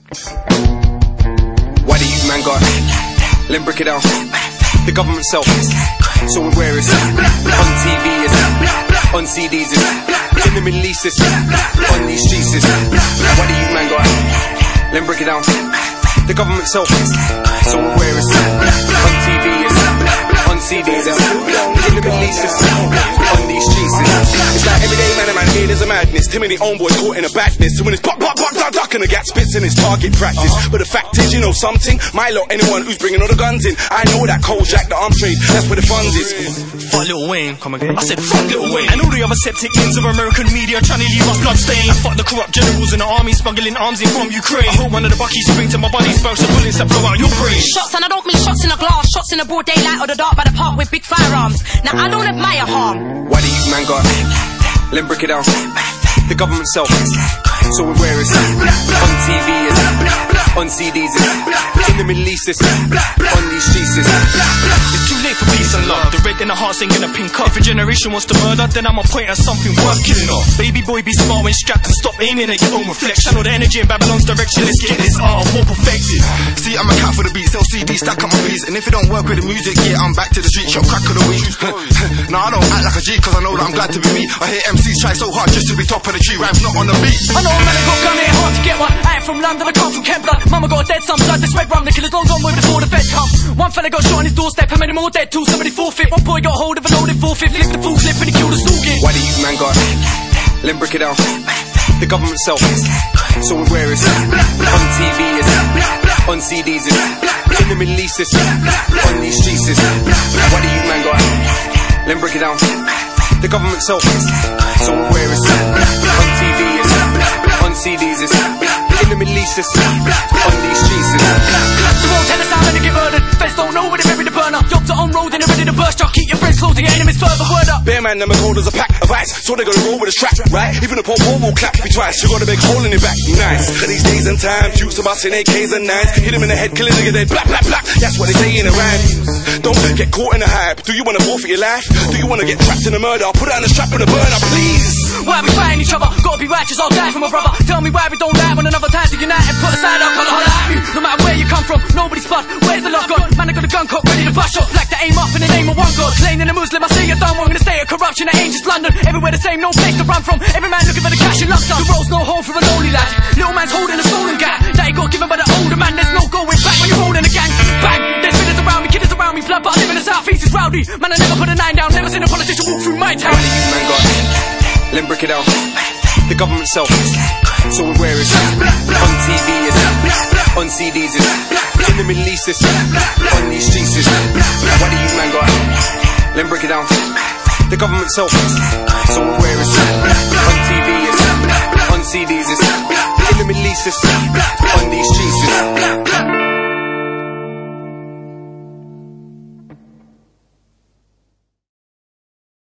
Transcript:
Why the youth man got let me break it down. The government self, so aware it's on TV, it's on CDs, it's in the Middle East, it's on these streets, it's why the youth man got let me break it down. The government self, so aware it's on TV, it's on CDs, it's in the Middle East, it's on these streets, it's like every day man, here there's a madness. Too many own boys caught in a badness. So when it's pop, duck, and the gat spits in his target practice. But the fact is, you know something, my lot, anyone who's bringing all the guns in, I know that cold jack, the arm trade, that's where the funds is. Fuck Lil Wayne, come again. I said fuck Lil Wayne. And all the other septic ends of American media trying to leave us bloodstained. Fuck the corrupt generals in the army smuggling arms in from Ukraine. I hope one of the buckies spring to my body, spouts the bullets that blow out your brain. Shots, and I don't mean shots in a glass, shots in the broad daylight or the dark by the park with big firearms. Now I don't admire harm. Why the youth man got let me break it down. The government self, so aware it's on TV, it's on CDs, it's in the Middle East, it's on these streets, it's too late for peace and love. The red in the heart singing a pink cup. If a generation wants to murder, then I'ma point at something worth killing off. Baby boy, be smart when strapped and stop aiming at your own reflection. I know the energy in Babylon's direction. Let's get this art more perfected. See, I'm a cat for the beat, sell CDs, stack up my beats. And if it don't work with the music, yeah, I'm back to the street, shop crack of the week. Nah, I don't act like a G, cause I know that I'm glad to be me. I hear MCs try so hard just to be top of the tree, rhymes not on the beat. I know a man got gun here, hard to get one. I ain't from London, I come from Kent blood. Mama got a dead son, blood, this red rum, the killer's long gone way before the feds come. One fella got shot on his doorstep, how many more dead? Two, somebody forfeit. One boy got hold of a loaded 4-5, licked the full clip and he killed a stalking. Why the youth man got let me break it down. The government self, so aware it's on TV, it's on CDs, it's in the Middle East, it's on these streets, it's why the youth man got let me break it down. The government self, so aware it's on TV, it's on CDs, it's in the Middle East, it's on these streets, it's the won't tell us how many get murdered. Feds don't know where they're ready to burn up. Jobs are on road and they're ready to burst up. Keep your friends close and your enemies further, word up. Bear man, them are cold as a pack of ice, so they gotta roll with a strap, right? Even the Pope will clap you twice, you got a big hole in your back, nice. But these days and times, youths are busting AKs and 9s, hit him in the head, killing nigga dead, black, black, black. That's what they say in the rhyme. Don't get caught in the hype. Do you wanna forfeit your life? Do you wanna get trapped in a murder? Put it on the strap and a burner, please. Why we fighting each other? Gotta be righteous, I'll die for my brother. Tell me why we don't die when another time's to unite and put aside our colour. Holla at you, no matter where you come from, nobody's spud. Where's the love gone? Man, I got a gun cock ready to bust shots, like to aim up in the name of one God. Slain in a Muslim, I say you're done wrong in the state of corruption. It ain't just London, everywhere the same, no place to run from. Every man looking for the cash and lump sum. The road's no home for a lonely lad. Little man's holding a stolen gap that he got given by the older man. There's no going back when you're holding a gang. Bang! There's villains around me, killers around me, blood, but I live in the southeast, it's rowdy. Man, I never put a 9 down, never seen a politician walk through my town. Why the youth man got let me break it down. The government self, so aware it's on TV, it's on CDs, it's in the Middle East, it's on these streets, it's why the youth man got let me break it down. The government self, so aware it's